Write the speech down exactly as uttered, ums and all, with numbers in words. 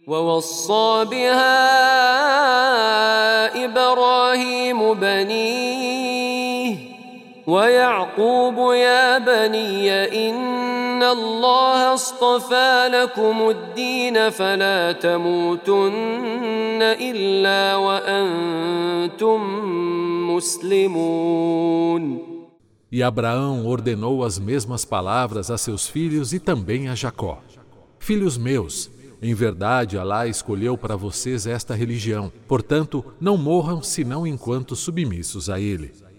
ووصى بها إبراهيم بنيه ويعقوب يا بني إن الله اصطفى لكم الدين فلا تموتن إلا وأنتم مسلمون. E Abraão ordenou as mesmas palavras a seus filhos e também a Jacó: Filhos meus, em verdade Alá escolheu para vocês esta religião, portanto não morram senão enquanto submissos a ele.